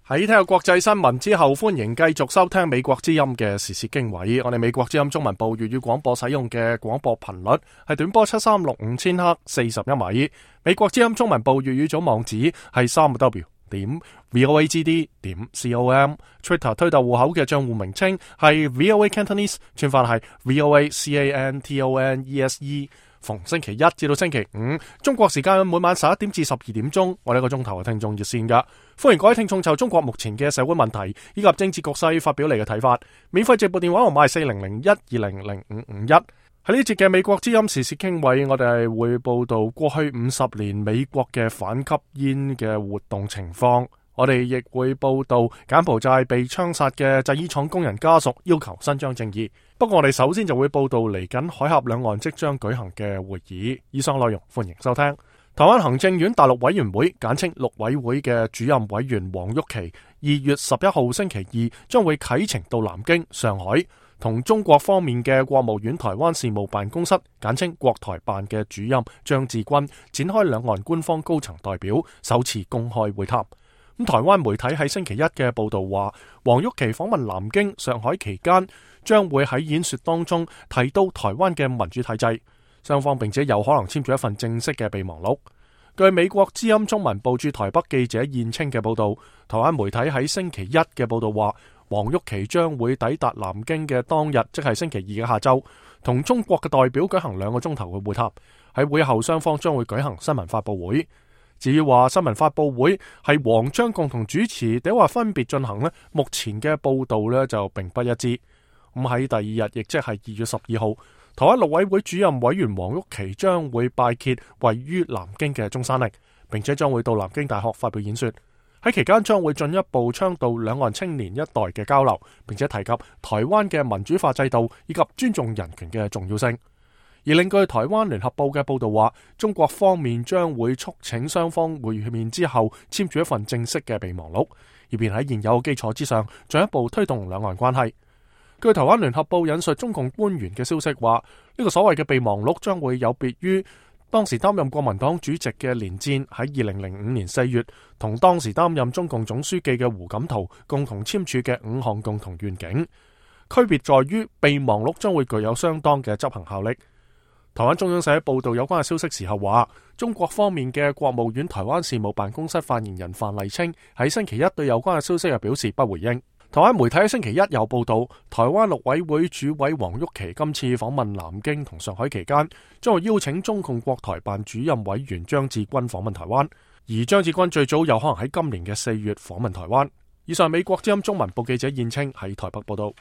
喺聽下國際新聞之後，歡迎繼續收聽美國之音嘅時事經緯。我哋美國之音中文部粵語廣播使用嘅廣播頻率係短波7365千赫41米。美國之音中文部粵語組網址係3w.voagd.com。Twitter 推特戶口嘅賬戶名稱係 VOA Cantonese， 串法係 VOA CANTONESE。逢星期一至到星期五，中國時間每晚11點至12點鐘，我哋一個鐘頭嘅聽眾熱線噶，歡迎各位聽眾就中國目前嘅社會問題以及政治局勢發表你嘅睇法。免費直播電話號碼係4001200551。喺呢節嘅美國之音時事傾位，我哋係會報道過去50年美國嘅反吸煙嘅活動情況。我哋亦會報道柬埔寨被槍殺嘅製衣廠工人家屬要求伸張正義。不過我哋首先就會報道嚟緊海峽兩岸即將舉行嘅會議。以上內容歡迎收聽。台灣行政院大陸委員會簡稱陸委會嘅主任委員黃郁琪2月11號星期二將會啟程到南京、上海，同中國方面嘅國務院台灣事務辦公室簡稱國台辦嘅主任張志軍展開兩岸官方高層代表首次公開會談。台灣媒體喺星期一嘅報道話，黃郁琪訪問南京、上海期間，將會喺演說當中提到台灣嘅民主體制，雙方並且有可能簽署一份正式嘅備忘錄。據美國之音中文部駐台北記者燕青嘅報道，台灣媒體喺星期一嘅報道話，黃郁琪將會抵達南京嘅當日，即係星期二嘅下晝，同中國嘅代表舉行2個鐘頭嘅會談。喺會後，雙方將會舉行新聞發佈會。至於話新聞發佈會係黃張共同主持，定話分別進行呢？目前嘅報道呢就並不一致。咁喺第二日，亦即係2月12號，台灣陸委會主任委員黃郁琪將會拜謁位於南京嘅中山陵，並且將會到南京大學發表演說。喺期間將會進一步倡導兩岸青年一代嘅交流，並且提及台灣嘅民主化制度以及尊重人權嘅重要性。而另據台灣聯合報嘅報道話，中國方面將會促請雙方會面之後簽署一份正式嘅備忘錄，以便喺現有基礎之上進一步推動兩岸關係。據台灣聯合報引述中共官員嘅消息話，呢個所謂嘅備忘錄將會有別於當時擔任國民黨主席嘅連戰喺2005年4月同當時擔任中共總書記嘅胡錦濤共同簽署嘅5項共同願景。區別在於備忘錄將會具有相當嘅執行效力。台灣中央社報道有關嘅消息時候話，中國方面嘅國務院台灣事務辦公室發言人范麗清喺星期一對有關嘅消息表示不回應。台灣媒體喺星期一又報道，台灣陸委會主委黃郁琪今次訪問南京同上海期間，將會邀請中共國台辦主任委員張志軍訪問台灣，而張志軍最早有可能喺今年嘅4月訪問台灣。以上美國之音中文部記者燕青喺台北報道。